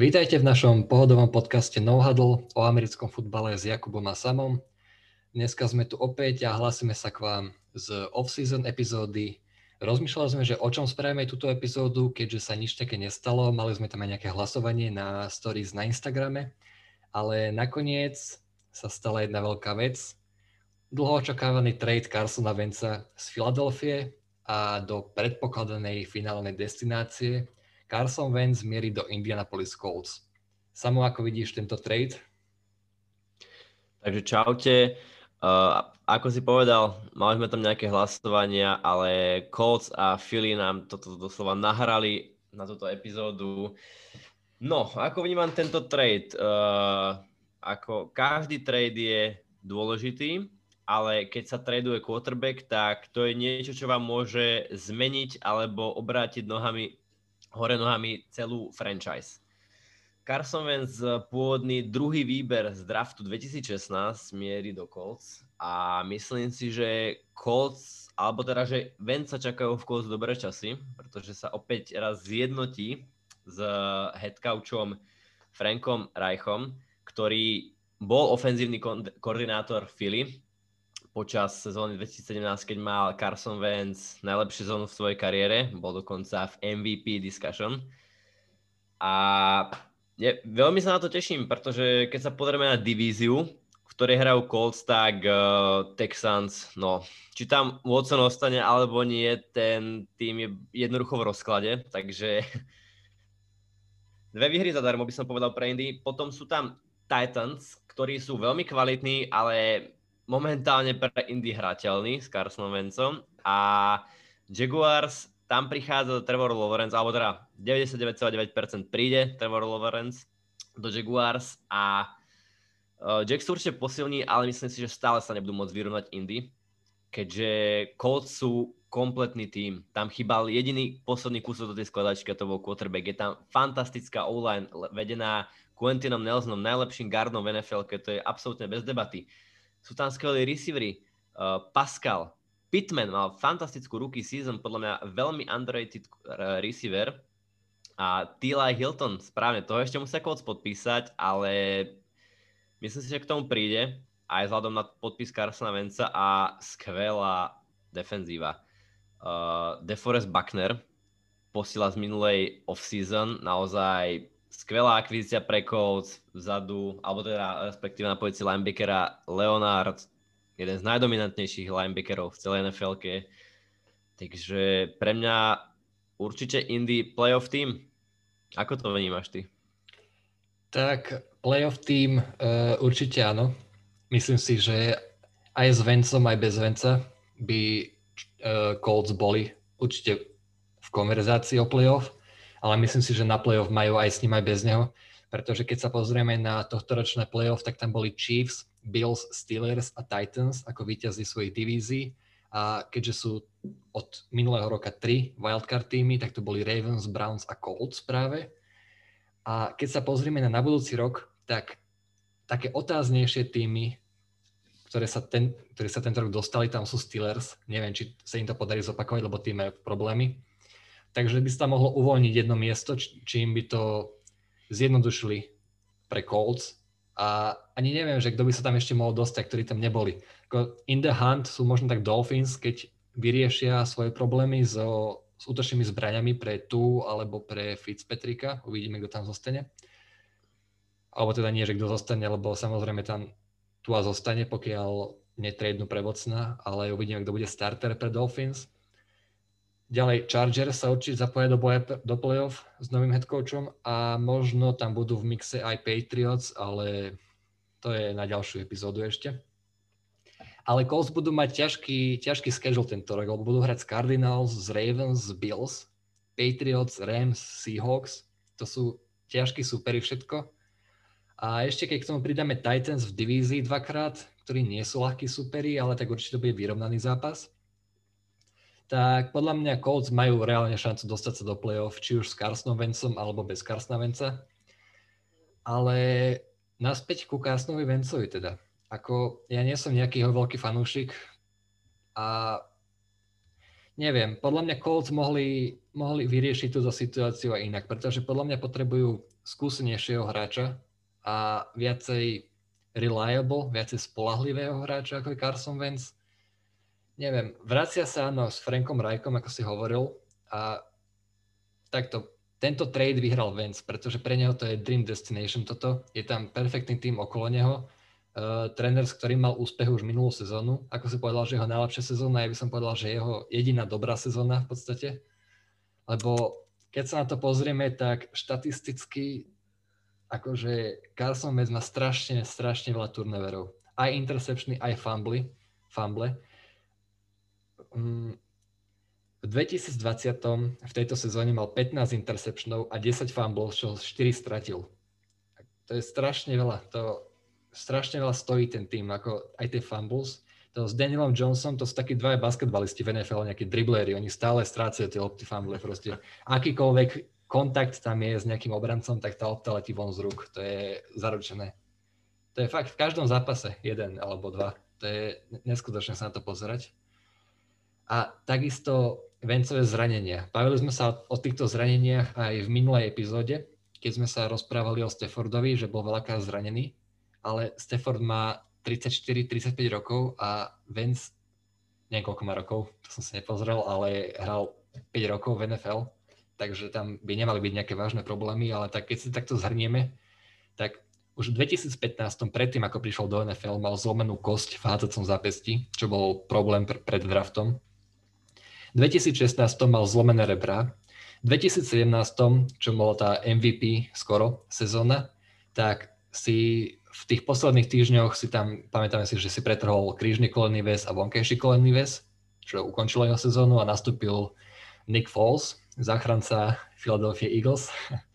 Vítajte v našom pohodovom podcaste No Huddle o americkom futbale s Jakubom a Samom. Dneska sme tu opäť a hlásime sa k vám z off-season epizódy. Rozmýšľali sme, že o čom spravíme túto epizódu, keďže sa nič také nestalo. Mali sme tam aj nejaké hlasovanie na stories na Instagrame, ale nakoniec sa stala jedna veľká vec. Dlho očakávaný trade Carsona Wenza z Filadelfie a do predpokladanej finálnej destinácie Carson Wentz mierí do Indianapolis Colts. Samo, ako vidíš tento trade? Takže čaute. Ako si povedal, mali sme tam nejaké hlasovania, ale Colts a Philly nám toto doslova nahrali na túto epizódu. No, ako vnímam tento trade? Ako každý trade je dôležitý, ale keď sa traduje quarterback, tak to je niečo, čo vám môže zmeniť alebo obrátiť hore nohami celú franchise. Carson Wentz, pôvodný druhý výber z draftu 2016, mierí do Colts a myslím si, že Colts, alebo teda, že Wentz sa čakajú v Colts dobré časy, pretože sa opäť raz zjednotí s headcoachom Frankom Reichom, ktorý bol ofenzívny koordinátor Philly počas sezóny 2017, keď mal Carson Wentz najlepšiu sezónu v svojej kariére, bol dokonca v MVP discussion. A veľmi sa na to teším, pretože keď sa pozrieme na divíziu, v ktorej hrajú Colts, tak Texans, no, či tam Watson ostane alebo nie, ten tým je jednoducho v rozklade, takže dve výhry zadarmo by som povedal pre Indy. Potom sú tam Titans, ktorí sú veľmi kvalitní, ale momentálne pre Indy hrateľní s Carsonom Wentzom, a Jaguars, tam prichádza Trevor Lawrence, alebo teda 99,9% príde Trevor Lawrence do Jaguars a Jack sa určite posilní, ale myslím si, že stále sa nebudú môcť vyrovnať Indy, keďže Colts sú kompletný tím. Tam chýbal jediný posledný kúsok do tej skladačky, a to bol quarterback. Je tam fantastická O-line vedená Quentinom Nelsonom, najlepším guardom v NFL, keď to je absolútne bez debaty. Sú tam skvelí receivery, Pascal, Pittman mal fantastickú rookie season, podľa mňa veľmi underrated receiver, a T.Y. Hilton, správne, toho ešte musia Colts podpísať, ale myslím si, že k tomu príde, aj vzhľadom na podpis Carsona Wentza a skvelá defenzíva. DeForest Buckner posiela z minulej off-season, naozaj skvelá akvizícia pre Colts vzadu, alebo teda respektíve na pozícii linebackera Leonard, jeden z najdominantnejších linebackerov v celej NFL-ke. Takže pre mňa určite Indy playoff team. Ako to vnímaš ty? Tak playoff team určite áno. Myslím si, že aj s Wentzom, aj bez Wentza by Colts boli určite v konverzácii o playoff, ale myslím si, že na playoff majú aj s ním, aj bez neho, pretože keď sa pozrieme na tohtoročné playoff, tak tam boli Chiefs, Bills, Steelers a Titans ako víťazi svojich divízií, a keďže sú od minulého roka 3 wildcard týmy, tak to boli Ravens, Browns a Colts práve. A keď sa pozrieme na budúci rok, tak také otáznejšie týmy, ktoré sa tento rok dostali, tam sú Steelers. Neviem, či sa im to podarí zopakovať, lebo tým majú problémy. Takže by sa tam mohlo uvoľniť jedno miesto, čím by to zjednodušili pre Colts. A ani neviem, že kto by sa tam ešte mohol dostať, ktorí tam neboli. In the hunt sú možno tak Dolphins, keď vyriešia svoje problémy s útočnými zbraňami pre Tu alebo pre Fitzpatricka. Uvidíme, kto tam zostane. Alebo teda nie, že kto zostane, lebo samozrejme tam Tua zostane, pokiaľ netradnú pre Watsona, ale uvidíme, kto bude starter pre Dolphins. Ďalej Chargers sa určite zapoja do playoff s novým headcoachom a možno tam budú v mixe aj Patriots, ale to je na ďalšiu epizódu ešte. Ale Colts budú mať ťažký schedule tento rok, lebo budú hrať s Cardinals, z Ravens, z Bills, Patriots, Rams, Seahawks. To sú ťažkí súperi všetko. A ešte keď k tomu pridáme Titans v divízii dvakrát, ktorí nie sú ľahkí súperi, ale tak určite bude vyrovnaný zápas, tak podľa mňa Colts majú reálne šancu dostať sa do playoff, či už s Carsonom Wentzom alebo bez Carsona Wentza. Ale naspäť ku Carsonovi Wentzovi teda. Ako ja nie som nejaký jeho veľký fanúšik a neviem, podľa mňa Colts mohli vyriešiť túto situáciu aj inak, pretože podľa mňa potrebujú skúsenejšieho hráča a viacej reliable, viacej spolahlivého hráča ako je Carson Wentz. Neviem, vracia sa s Frankom Reichom, ako si hovoril, a takto, tento trade vyhral Wentz, pretože pre neho to je dream destination toto, je tam perfektný tým okolo neho, tréner, s ktorým mal úspech už minulú sezónu, ako si povedal, že jeho najlepšia sezóna, ja by som povedal, že jeho jediná dobrá sezóna v podstate, lebo keď sa na to pozrieme, tak štatisticky akože Carson Wentz má strašne veľa turnoverov. Aj interceptiony, aj fumble. V 2020 v tejto sezóne mal 15 interceptionov a 10 fumbles, čo 4 stratil. To je strašne veľa. To strašne veľa stojí ten tým, ako aj tie fumbles. To s Danielom Jonesom, to sú takí dvaja basketbalisti v NFL, nejakí dribleri, oni stále strácajú tie lopty fumble. Proste akýkoľvek kontakt tam je s nejakým obrancom, tak tá lopta letí von z rúk. To je zaručené. To je fakt v každom zápase jeden alebo dva. To je neskutočné sa na to pozerať. A takisto Wentzové zranenia. Bavili sme sa o týchto zraneniach aj v minulej epizóde, keď sme sa rozprávali o Staffordovi, že bol veľakrát zranený, ale Stafford má 34-35 rokov a Wentz neviem koľko má rokov, to som si nepozrel, ale hral 5 rokov v NFL, takže tam by nemali byť nejaké vážne problémy, ale tak keď si takto zhrnieme, tak už v 2015, predtým ako prišiel do NFL, mal zlomenú kosť v hádzacom zápesti, čo bol problém pred draftom. V 2016 mal zlomené rebra. V 2017, čo bola tá MVP skoro sezóna, tak si v tých posledných týždňoch si tam, pamätáme si, že si pretrhol krížny kolenný väz a vonkajší kolenný väz, čo ukončilo jeho sezónu a nastúpil Nick Foles, záchranca Philadelphia Eagles.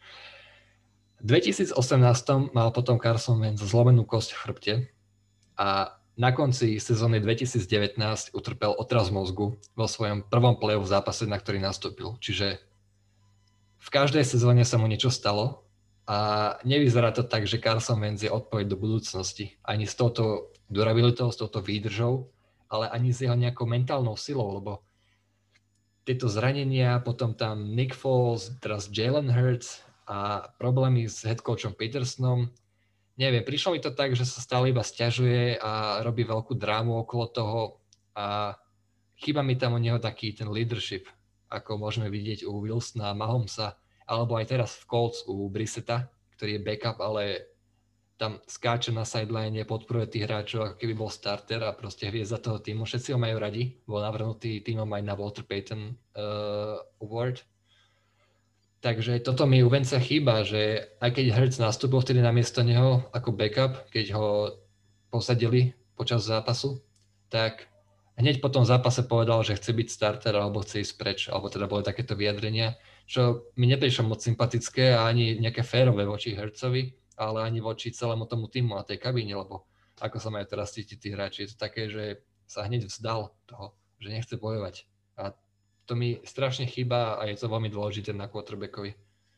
V 2018 mal potom Carson Wentz zlomenú kosť v chrbte a na konci sezóny 2019 utrpel otras mozgu vo svojom prvom playoff zápase, na ktorý nastúpil. Čiže v každej sezóne sa mu niečo stalo a nevyzerá to tak, že Carson Wentz je odpoveď do budúcnosti. Ani s touto durabilitou, s touto výdržou, ale ani s jeho nejakou mentálnou silou, lebo tieto zranenia, potom tam Nick Foles, teraz Jalen Hurts a problémy s headcoachom Petersonom. Neviem, prišlo mi to tak, že sa stále iba sťažuje a robí veľkú drámu okolo toho a chýba mi tam u neho taký ten leadership, ako môžeme vidieť u Wilsona a Mahomesa, alebo aj teraz v Colts u Brissetta, ktorý je backup, ale tam skáče na sideline, podporuje tých hráčov, ako keby bol starter a proste hviezda toho týmu. Všetci ho majú radi, bol navrhnutý týmom aj na Walter Payton Award. Takže toto mi u Wentza chýba, že aj keď Hurts nastúpil vtedy namiesto neho ako backup, keď ho posadili počas zápasu, tak hneď po tom zápase povedal, že chce byť starter alebo chce ísť preč, alebo teda boli takéto vyjadrenia, čo mi neprišlo moc sympatické a ani nejaké férové voči Hurtsovi, ale ani voči celému tomu týmu a tej kabíne, lebo ako sa majú teraz cítiť tí hráči, je to také, že sa hneď vzdal toho, že nechce bojovať. A to mi strašne chýba a je to veľmi dôležité na quarterbackovi.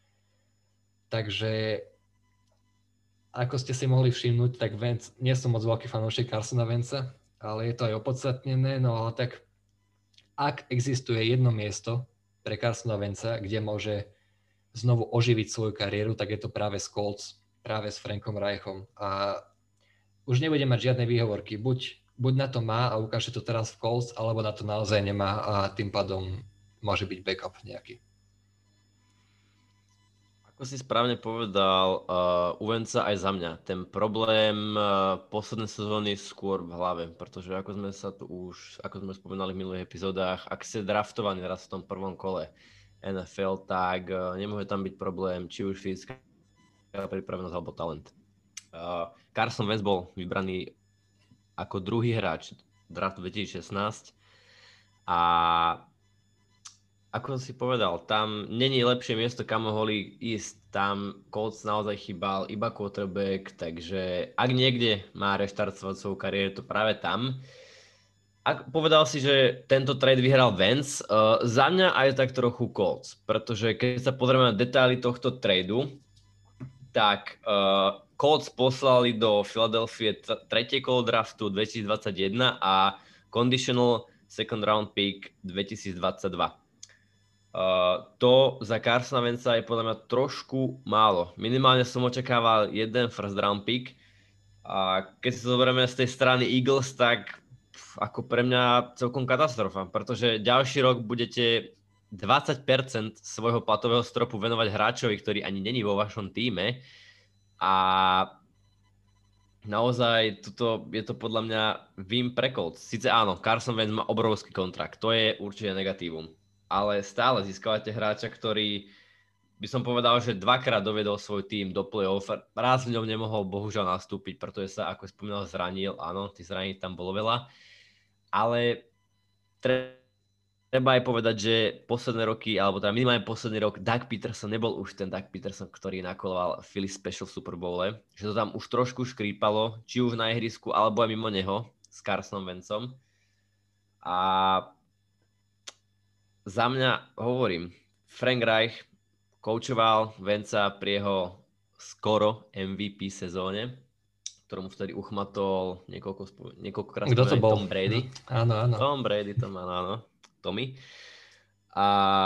Takže ako ste si mohli všimnúť, tak Wentz, nie som moc veľký fanúšik Carsona Wentza, ale je to aj opodstatnené, no ale tak ak existuje jedno miesto pre Carsona Wentza, kde môže znovu oživiť svoju kariéru, tak je to práve s Colts, práve s Frankom Reichom. A už nebude mať žiadne výhovorky. Buď na to má a ukáže to teraz v Colts, alebo na to naozaj nemá a tým pádom môže byť backup nejaký. Ako si správne povedal, u Wentza aj za mňa. Ten problém poslednej sezóny skôr v hlave, pretože ako sme spomínali v minulých epizódach, ak ste draftovaní raz v tom prvom kole NFL, tak nemôže tam byť problém, či už fyzická pripravenosť alebo talent. Carson Wentz bol vybraný ako druhý hráč draftu 2016 a ako si povedal, tam není lepšie miesto, kam mohli ísť. Tam Colts naozaj chýbal iba quarterback, takže ak niekde má reštartovať svoju kariéru, to práve tam. Povedal si, že tento trade vyhral Wentz. Za mňa aj tak trochu Colts, pretože keď sa pozrieme na detaily tohto tradu, tak Colts poslali do Philadelphie tretie kolo draftu 2021 a conditional second round pick 2022. To za Carsona Wentza je podľa mňa trošku málo. Minimálne som očakával jeden first round pick. A keď si to zoberieme z tej strany Eagles, tak ako pre mňa celkom katastrofa, pretože ďalší rok budete 20% svojho platového stropu venovať hráčovi, ktorý ani není vo vašom tíme. A naozaj je to podľa mňa win pre Colts. Sice áno, Carson Wentz má obrovský kontrakt, to je určite negatívum. Ale stále získavate hráča, ktorý by som povedal, že dvakrát dovedol svoj tým do play-off. Raz v ňom nemohol bohužiaľ nastúpiť, pretože sa, ako spomínal, zranil. Áno, tých zraní tam bolo veľa. Ale treba aj povedať, že posledné roky, alebo teda minimálne posledný rok, Doug Peterson nebol už ten Doug Peterson, ktorý nakoloval Philly Special v Super Bowle. Že to tam už trošku škrípalo, či už na ihrisku, alebo aj mimo neho, s Carsonom Wentzom. A za mňa hovorím, Frank Reich koučoval Wentza pri jeho skoro MVP sezóne, ktorému vtedy uchmatol niekoľkokrát Tom Brady. Áno. Tom Brady, áno. Tommy. A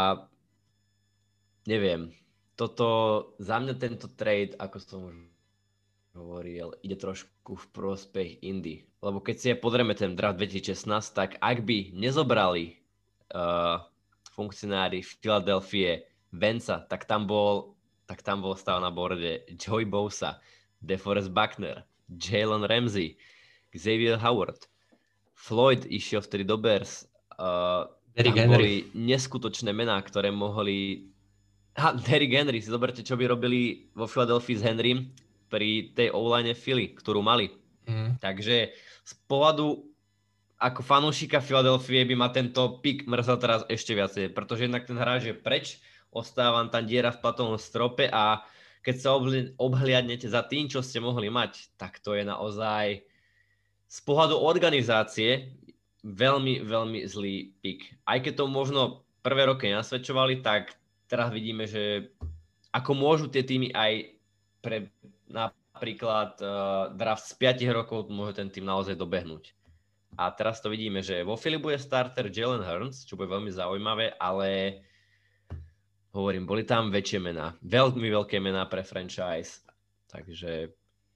neviem, za mňa tento trade, ako som už hovoril, ide trošku v prospech Indy. Lebo keď si pozrieme ten draft 2016, tak ak by nezobrali funkcionári Philadelphie Wentza, tak tam bol stále na borde Joey Bosa, DeForest Buckner, Jalen Ramsey, Xavier Howard, Floyd išiel vtedy do Bears, tam boli neskutočné mená, ktoré mohli... Derrick Henry, si zoberte, čo by robili vo Philadelphii s Henrym pri tej O-line Philly, ktorú mali. Takže z pohľadu ako fanúšika Philadelphie by ma tento pick mrzal teraz ešte viacej, pretože jednak ten hráč je preč, ostáva tam diera v platovom strope a keď sa obhliadnete za tým, čo ste mohli mať, tak to je naozaj z pohľadu organizácie veľmi, veľmi zlý pick. Aj keď to možno prvé roky nasvedčovali, tak teraz vidíme, že ako môžu tie týmy aj pre napríklad draft z 5 rokov môže ten tým naozaj dobehnúť. A teraz to vidíme, že vo Philly bude starter Jalen Hurts, čo bude veľmi zaujímavé, ale hovorím, boli tam väčšie mená. Veľmi veľké mená pre franchise. Takže...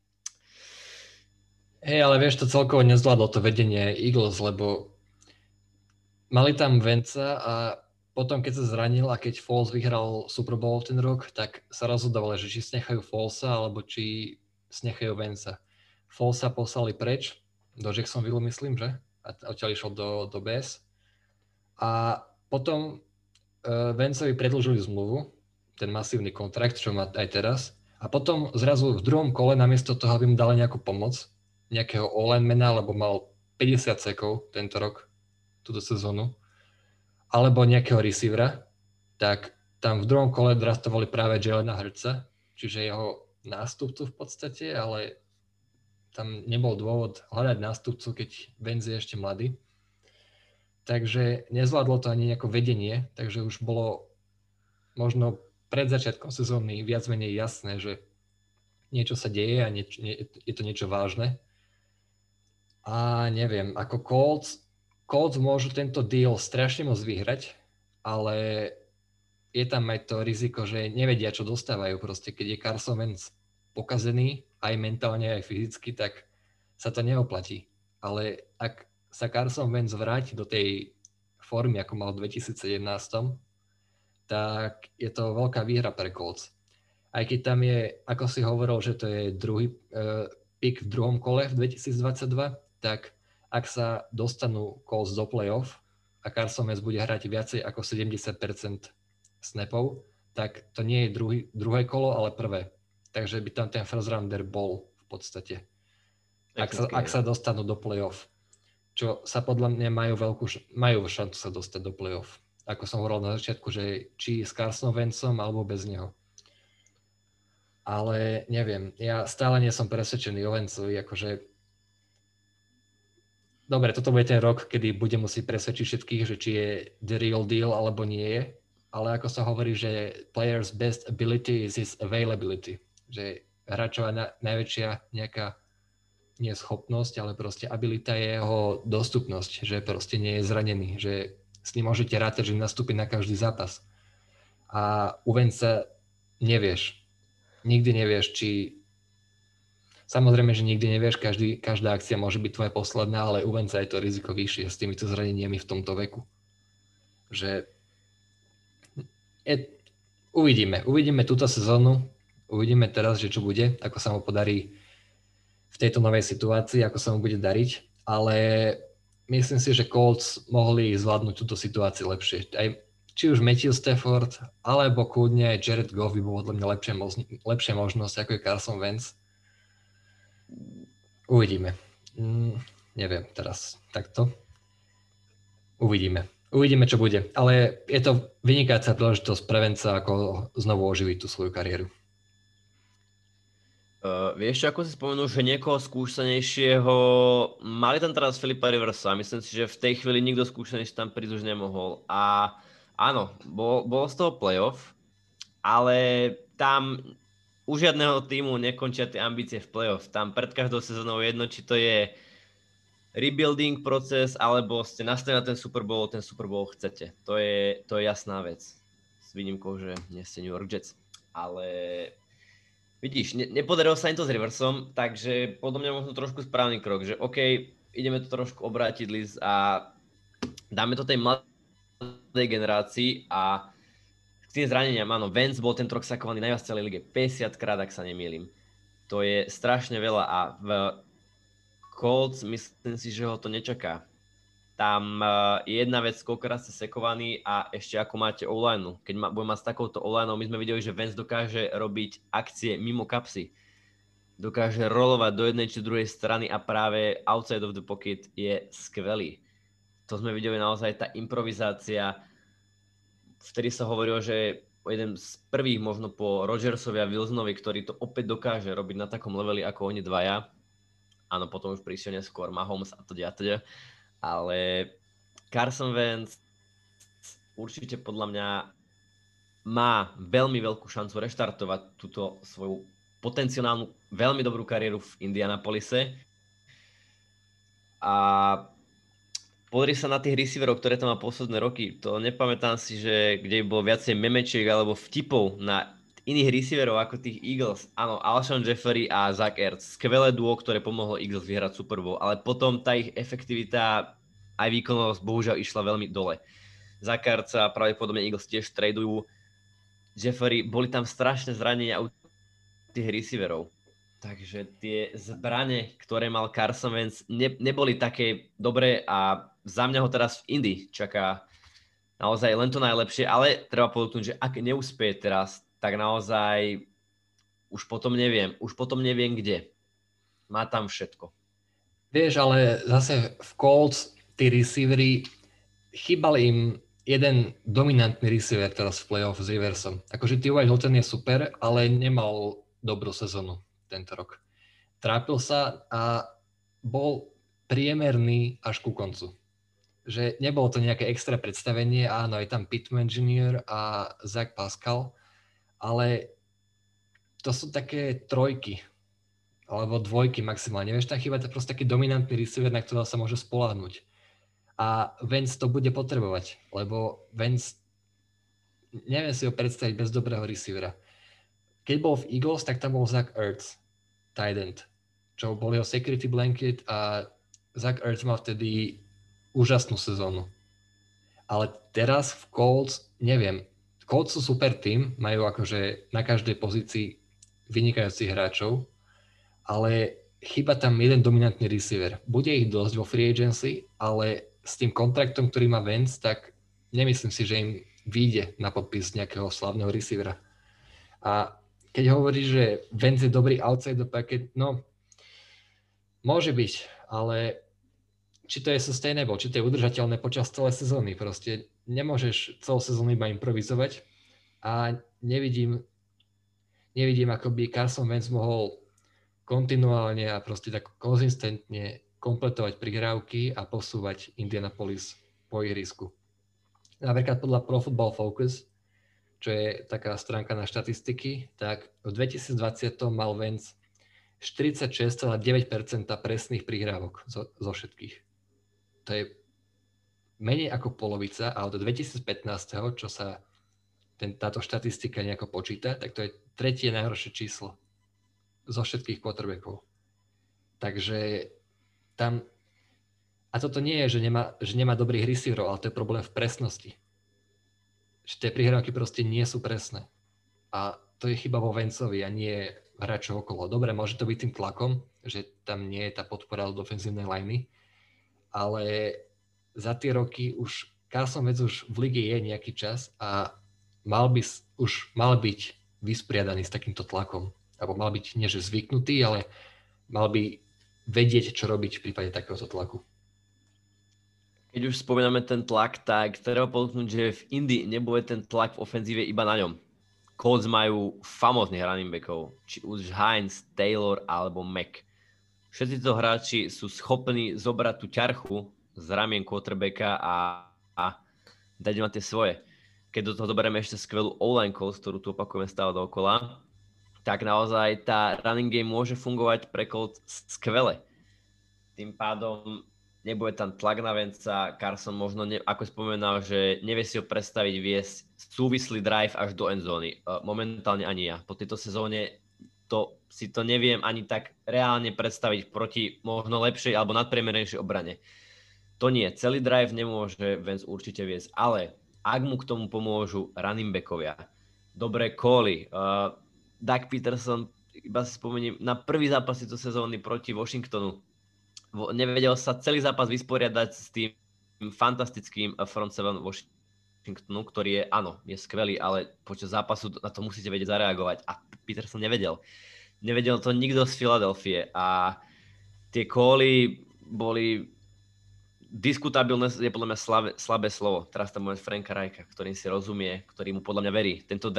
Hej, ale vieš, to celkovo nezvládlo to vedenie Eagles, lebo mali tam Wentza a potom, keď sa zranil a keď Foles vyhral Super Bowl ten rok, tak sa rozhodovali, že či snechajú Folesa, alebo či snechajú Wentza. Folesa poslali preč, do Jacksonville, myslím, že? A odtiaľ išiel do BS. A potom Wentzovi predĺžili zmluvu, ten masívny kontrakt, čo má aj teraz. A potom zrazu v druhom kole, namiesto toho, aby mu dali nejakú pomoc, nejakého all-line-mena, lebo mal 50 sekov tento rok, túto sezónu, alebo nejakého receivera, tak tam v druhom kole draftovali práve Jalena Hurtsa, čiže jeho nástupcu v podstate, ale tam nebol dôvod hľadať nástupcu, keď Wentz je ešte mladý. Takže nezvládlo to ani nejako vedenie, takže už bolo možno pred začiatkom sezóny viac menej jasné, že niečo sa deje a je to niečo vážne. A neviem, ako Colts môžu tento deal strašne moc vyhrať, ale je tam aj to riziko, že nevedia, čo dostávajú. Proste, keď je Carson Wentz pokazený, aj mentálne, aj fyzicky, tak sa to neoplatí. Ale ak sa Carson Wentz vráti do tej formy, ako mal v 2017, tak je to veľká výhra pre Colts. Aj keď tam je, ako si hovoril, že to je druhý pick v druhom kole v 2022, tak ak sa dostanú Colts do playoff a Carson Wentz bude hrať viacej ako 70% snapov, tak to nie je druhé kolo, ale prvé. Takže by tam ten first rounder bol v podstate. Ak sa dostanú do playoff. Čo sa podľa mňa majú šancu sa dostať do playoff. Ako som hovoril na začiatku, že či s Carsonom Wentzom alebo bez neho. Ale neviem, ja stále nie som presvedčený o Wentzovi, akože dobre, toto bude ten rok, kedy bude musieť presvedčiť všetkých, že či je the real deal alebo nie je. Ale ako sa hovorí, že player's best ability is his availability. Že hráčová najväčšia nejaká nie schopnosť, ale proste abilita je jeho dostupnosť, že proste nie je zranený, že s ním môžete rátať, že nastúpi na každý zápas. A u Venca nevieš. Nikdy nevieš, či... Samozrejme, že nikdy nevieš, každá akcia môže byť tvoja posledná, ale u Venca je to riziko vyššie s týmito zraneniami v tomto veku. Že uvidíme túto sezónu, uvidíme teraz, že čo bude, ako sa mu podarí v tejto novej situácii, ako sa mu bude dariť, ale myslím si, že Colts mohli zvládnuť túto situáciu lepšie. Aj či už Matthew Stafford, alebo kľudne aj Jared Goff by bol podľa mňa lepšia možnosť, ako je Carson Wentz. Uvidíme. Neviem teraz takto. Uvidíme, čo bude. Ale je to vynikajúca príležitosť pre Wentza, ako znovu oživiť tú svoju kariéru. Vieš čo, ako si spomenul, že niekoho skúsenejšieho mali tam teraz Filipa Riversa. Myslím si, že v tej chvíli nikto skúsenejší tam prísť už nemohol. A áno, bol z toho playoff, ale tam u žiadneho týmu nekončia tie ambície v playoff. Tam pred každou sezónou jedno, či to je rebuilding proces, alebo ste nastavili na ten Super Bowl chcete. To je jasná vec. S výnimkou, že nie ste New York Jets. Ale vidíš, nepodarilo sa im to s Riversom, takže podľa mňa možno trošku správny krok, že OK, ideme to trošku obrátiť list a dáme to tej mladej generácii a s tým zraneniam, áno, Wentz bol tento rok sakovaný najviac v celej lige, 50 krát, ak sa nemýlim. To je strašne veľa a v Colts myslím si, že ho to nečaká. Tam je jedna vec, koľkokrát ste sekovaní a ešte ako máte online. Keď budeme mať s takouto online, my sme videli, že Wentz dokáže robiť akcie mimo kapsy. Dokáže rolovať do jednej či druhej strany a práve outside of the pocket je skvelý. To sme videli naozaj, tá improvizácia. Vtedy sa hovorilo, že jeden z prvých možno po Rodgersovi a Wilsonovi, ktorý to opäť dokáže robiť na takom leveli ako oni dvaja. Áno, potom už prišiel neskôr Mahomes a teda. Ale Carson Wentz určite podľa mňa má veľmi veľkú šancu reštartovať túto svoju potenciálnu veľmi dobrú kariéru v Indianapolise. A pozri sa na tých receiverov, ktoré tam má posledné roky. To nepamätám si, že kde bolo viacej memečiek alebo vtipov na iných receiverov ako tých Eagles. Áno, Alshon Jeffery a Zach Ertz. Skvelé duo, ktoré pomohlo Eagles vyhrať Super Bowl, ale potom tá ich efektivita aj výkonnosť bohužiaľ išla veľmi dole. Zach Ertz a pravdepodobne Eagles tiež tradujú. Jeffery, boli tam strašné zranenia u tých receiverov. Takže tie zbrane, ktoré mal Carson Wentz, neboli také dobré a za mňa ho teraz v Indy čaká naozaj len to najlepšie, ale treba podotknúť, že ak neúspieje teraz, tak naozaj už potom neviem kde. Má tam všetko. Vieš, ale zase v Colts tí receivery, chýbal im jeden dominantný receiver teraz v playoff s Riversom. Akože T.Y. Hilton je super, ale nemal dobrú sezónu tento rok. Trápil sa a bol priemerný až ku koncu. Že nebolo to nejaké extra predstavenie, áno, je tam Pittman Jr. a Zach Pascal, ale to sú také trojky, alebo dvojky maximálne. Vieš, tam chýba to proste taký dominantný receiver, na ktorého sa môže spoľahnúť. A Wentz to bude potrebovať, lebo Wentz, neviem si ho predstaviť bez dobrého receivera. Keď bol v Eagles, tak tam bol Zach Ertz, tight end, čo bol jeho security blanket a Zach Ertz mal vtedy úžasnú sezónu. Ale teraz v Colts, neviem, Colts sú super tým, majú akože na každej pozícii vynikajúcich hráčov, ale chýba tam jeden dominantný receiver. Bude ich dosť vo free agency, ale s tým kontraktom, ktorý má Wentz, tak nemyslím si, že im vyjde na podpis nejakého slavného receivera. A keď hovoríš, že Wentz je dobrý outside the packet, no môže byť, ale či to je sustainable, či to je udržateľné počas celej sezóny. Proste nemôžeš celú sezónu iba improvizovať a nevidím, ako by Carson Wentz mohol kontinuálne a proste tak konzistentne kompletovať prihrávky a posúvať Indianapolis po ihrisku. Napríklad podľa Pro Football Focus, čo je taká stránka na štatistiky, tak v 2020 mal Wentz 46,9% presných prihrávok zo všetkých. To je menej ako polovica a od 2015, čo sa táto štatistika nejako počíta, tak to je tretie najhoršie číslo zo všetkých quarterbackov. Takže tam... A toto nie je, že nemá dobrých receiverov, ale to je problém v presnosti. Že tie prihrávky proste nie sú presné. A to je chyba vo Wenzovi a nie hráčov okolo. Dobre, môže to byť tým tlakom, že tam nie je tá podpora od ofenzívnej liney, ale za tie roky už Carson Wentz už v lige je nejaký čas a mal byť vysporiadaný s takýmto tlakom. Alebo mal byť nie že zvyknutý, ale mal by vedieť, čo robiť v prípade takéhoto tlaku. Keď už spomíname ten tlak, tak treba podotknúť, že v Indy nebude ten tlak v ofenzíve iba na ňom. Colts majú famóznych running backov, či už Hines, Taylor alebo Mack. Všetci títo hráči sú schopní zobrať tú ťarchu z ramien quarterbacka a dať ma tie svoje. Keď do toho doberieme ešte skvelú O-line Colts, ktorú tu opakujeme stále dookola, tak naozaj tá running game môže fungovať pre Colts skvele. Tým pádom nebude tam tlak na Wentza. Carson možno, ako spomenal, že nevie si ho predstaviť viesť súvislý drive až do endzóny. Momentálne ani ja. Po tejto sezóne si to neviem ani tak reálne predstaviť proti možno lepšej alebo nadpriemernejšej obrane. To nie. Celý drive nemôže Wentz určite viesť, ale ak mu k tomu pomôžu running backovia, dobré cally, Doug Peterson, iba si spomeniem, na prvý zápas tejto sezóny proti Washingtonu nevedel sa celý zápas vysporiadať s tým fantastickým front seven Washingtonu, ktorý je, áno, je skvelý, ale počas zápasu na to musíte vedieť zareagovať. A Peterson nevedel. Nevedel to nikto z Filadelfie. A tie cally boli diskutabilné, je podľa mňa slabé slovo. Teraz tam bude Franka Reicha, ktorým si rozumie, ktorý mu podľa mňa verí. Tento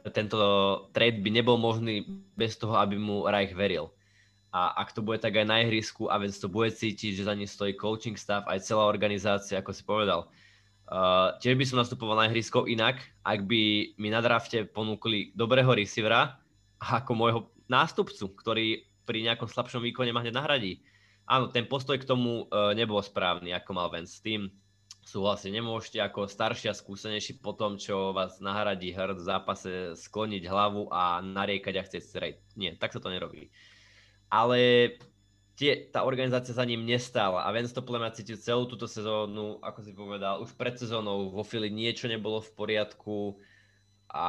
trade by nebol možný bez toho, aby mu Reich veril. A ak to bude tak aj na ihrisku a Wentz to bude cítiť, že za ním stojí coaching staff, aj celá organizácia, ako si povedal. Tiež by som nastupoval na ihrisko inak, ak by mi na drafte ponúkli dobrého receivera ako môjho nástupcu, ktorý pri nejakom slabšom výkone ma hneď nahradí. Áno, ten postoj k tomu nebol správny, ako mal Wentz. S tým súhlasím, nemôžete ako starší a skúsenejší po tom, čo vás nahradí Hurts v zápase, skloniť hlavu a nariekať a chcieť trade. Nie, tak sa to nerobí. Ale tá organizácia za ním nestála a Wentz to podľa mňa cítil celú túto sezónu, ako si povedal, už pred sezónou vo Philly niečo nebolo v poriadku a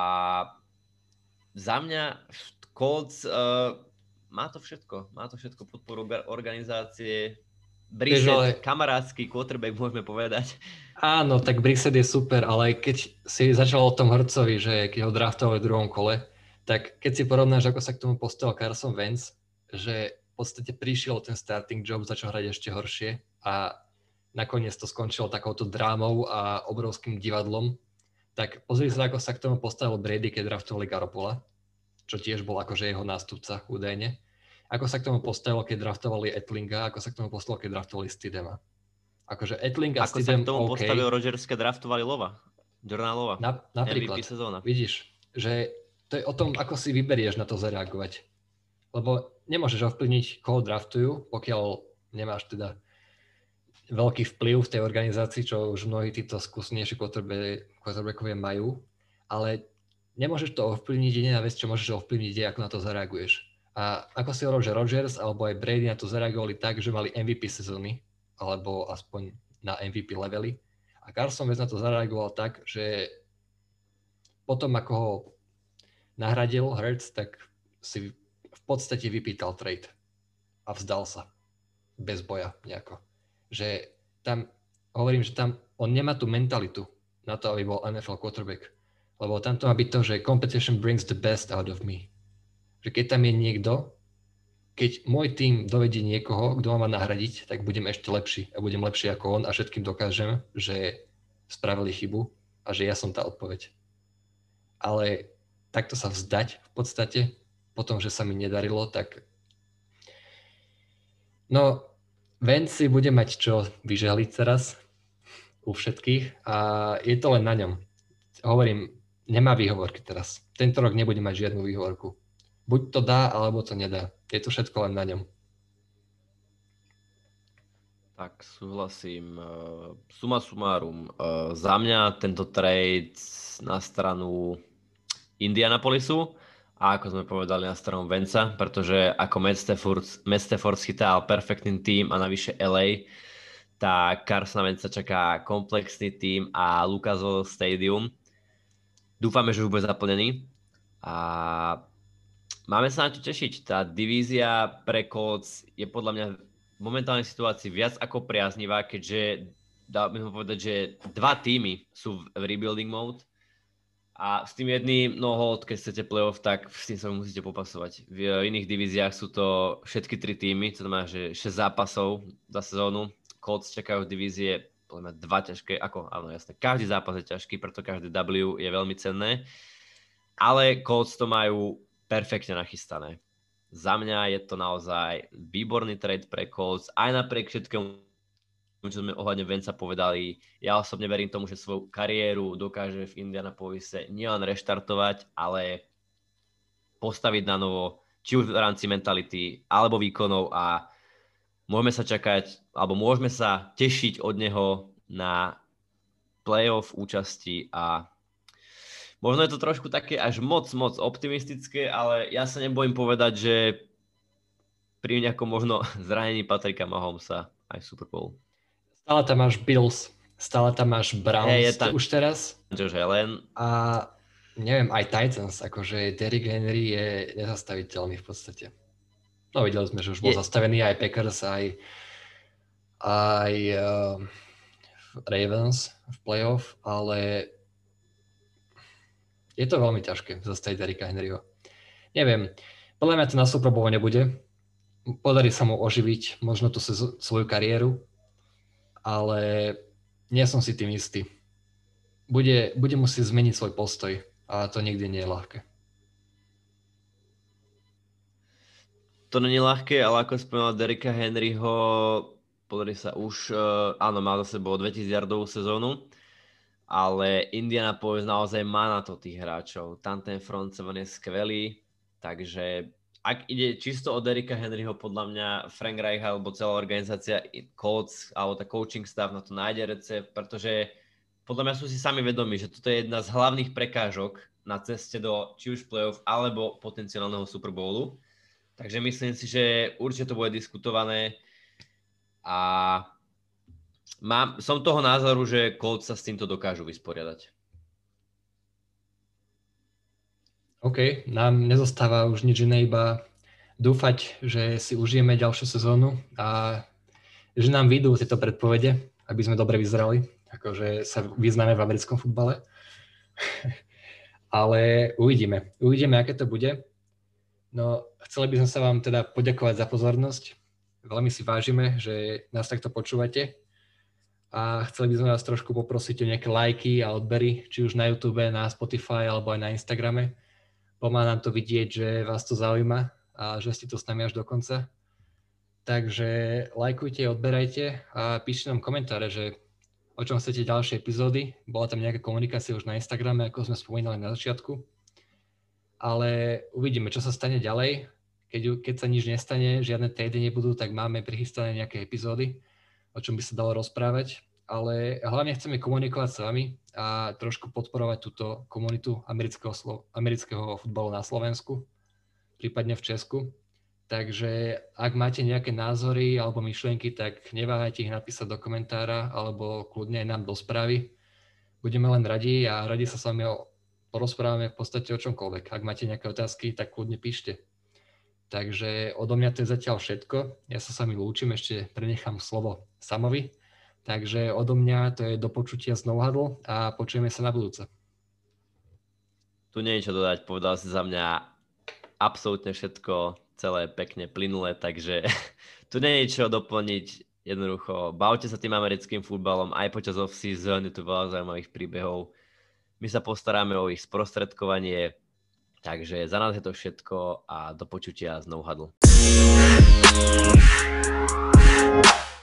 za mňa Colts má to všetko, podporu organizácie, Brissett, kamarátsky quarterback, môžeme povedať. Áno, tak Brissett je super, ale keď si začal o tom Hurtsovi, že keď ho draftovali v druhom kole, tak keď si porovnáš, ako sa k tomu postavil Carson Wentz, že v podstate prišiel ten starting job, začal hrať ešte horšie a nakoniec to skončilo takouto drámou a obrovským divadlom, tak pozri sa, ako sa k tomu postavil Brady, keď draftovali Garoppola, čo tiež bol akože jeho nástupca údajne. Ako sa k tomu postavilo, keď draftovali Etlinga, ako sa k tomu postavilo, keď draftovali Stidhama. Akože Etling a Stidham, ako sa k tomu postavil Rodgers, keď draftovali Jordana Lova. Napríklad, MVP sezóna. Vidíš, že to je o tom, ako si vyberieš na to zareagovať. Lebo nemôžeš ovplyvniť, koho draftujú, pokiaľ nemáš teda veľký vplyv v tej organizácii, čo už mnohí títo skúsenejší quarterbackovia majú, ale nemôžeš to ovplyvniť, jediná vec, čo môžeš ovplyvniť, je, ako na to zareaguješ. A ako si hovoril, že Rodgers alebo aj Brady na to zareagovali tak, že mali MVP sezóny, alebo aspoň na MVP levely. A Carson Wentz na to zareagoval tak, že potom, ako ho nahradil Hurts, tak si v podstate vypýtal trade a vzdal sa bez boja nejako. Že tam, hovorím, že tam on nemá tú mentalitu na to, aby bol NFL quarterback. Lebo tam to má byť to, že competition brings the best out of me. Že keď tam je niekto, keď môj tým dovedie niekoho, kto ma má nahradiť, tak budem ešte lepší a budem lepší ako on a všetkým dokážem, že spravili chybu a že ja som tá odpoveď. Ale takto sa vzdať v podstate, potom, že sa mi nedarilo, tak no, Wentz si bude mať čo vyžaliť teraz u všetkých a je to len na ňom. Hovorím, nemá výhovorky teraz. Tento rok nebude mať žiadnu výhovorku. buď to dá, alebo to nedá. Je to všetko len na ňom. Tak súhlasím. Suma sumárum. Za mňa tento trade na stranu Indianapolisu a ako sme povedali na stranu Venca, pretože ako Matt Stafford schytal perfektný tým a navyše LA, tak Carsona Wentza čaká komplexný tým a Lucas Oil Stadium. Dúfame, že už bude zaplnený a máme sa na čo tešiť. Tá divízia pre Colts je podľa mňa v momentálnej situácii viac ako priaznivá, keďže dá by som povedať, že dva týmy sú v rebuilding mode a s tým jedným, no hold, keď chcete playoff, tak s tým sa musíte popasovať. V iných divíziách sú to všetky tri týmy, to znamená, že 6 zápasov za sezónu. Colts čakajú v divízie podľa mňa 2 ťažké, áno jasné, každý zápas je ťažký, preto každý W je veľmi cenné, ale Colts to majú perfektne nachystané. Za mňa je to naozaj výborný trade pre Colts, aj napriek všetkému, čo sme ohľadne Venca povedali. Ja osobne verím tomu, že svoju kariéru dokáže v Indianapolise nielen reštartovať, ale postaviť na novo, či už v rámci mentality, alebo výkonov a môžeme sa tešiť od neho na playoff účasti a možno je to trošku také až moc optimistické, ale ja sa nebojím povedať, že pri nejakom možno zranení Patricka Mahomesa aj Super Bowl. Stále tam máš Bills, stále tam máš Browns už teraz. Josh Allen. A neviem, aj Titans, akože Derrick Henry je nezastaviteľný v podstate. No videli sme, že už bol zastavený aj Packers, aj Ravens v playoff, ale je to veľmi ťažké zastaviť Derricka Henryho. Neviem, podľa mňa to na Super Bowl nebude. Podarí sa mu oživiť možno tú svoju kariéru, ale nie som si tým istý. Bude musieť zmeniť svoj postoj a to nikdy nie je ľahké. To nie je ľahké, ale ako spomínal Derricka Henryho, podarí sa už, áno, má za sebou 2000 yardovú sezónu, ale Indianapolis naozaj má na to tých hráčov. Tam ten front seven je skvelý, takže ak ide čisto o Derricka Henryho, podľa mňa Frank Reich alebo celá organizácia Colts alebo tá coaching staff na to nájde recept, pretože podľa mňa sú si sami vedomí, že toto je jedna z hlavných prekážok na ceste do či už playoff alebo potenciálneho Super Bowlu. Takže myslím si, že určite to bude diskutované a som toho názoru, že Colts sa s týmto dokážu vysporiadať. OK, nám nezostáva už nič iné, iba dúfať, že si užijeme ďalšiu sezónu a že nám vyjdú tieto predpovede, aby sme dobre vyzerali, akože sa vyznáme v americkom futbale. Ale uvidíme, aké to bude. No, chceli by sme sa vám teda poďakovať za pozornosť. Veľmi si vážime, že nás takto počúvate a chceli by sme vás trošku poprosiť o nejaké lajky a odbery, či už na YouTube, na Spotify alebo aj na Instagrame. Pomáha nám to vidieť, že vás to zaujíma a že ste to s nami až do konca. Takže lajkujte, odberajte a píšte nám komentáre, že o čom chcete ďalšie epizódy. Bola tam nejaká komunikácia už na Instagrame, ako sme spomínali na začiatku. Ale uvidíme, čo sa stane ďalej. Keď sa nič nestane, žiadne trady nebudú, tak máme prichystané nejaké epizódy, o čom by sa dalo rozprávať. Ale hlavne chceme komunikovať s vami a trošku podporovať túto komunitu amerického futbalu na Slovensku, prípadne v Česku. Takže ak máte nejaké názory alebo myšlienky, tak neváhajte ich napísať do komentára alebo kľudne aj nám do správy. Budeme len radi a radi sa s vami porozprávame v podstate o čomkoľvek. Ak máte nejaké otázky, tak kľudne píšte. Takže odo mňa to je zatiaľ všetko. Ja sa s vami lúčim, ešte prenechám slovo Samovi. Takže odo mňa to je do počutia z No Huddle a počujeme sa na budúce. Tu nie je čo dodať, povedal si za mňa absolútne všetko, celé pekne plynulé, takže tu nie je čo doplniť. Jednoducho, bavte sa tým americkým futbalom, aj počas off-season je tu veľa zaujímavých príbehov. My sa postaráme o ich sprostredkovanie, takže za nás je to všetko a do počutia z No Huddle.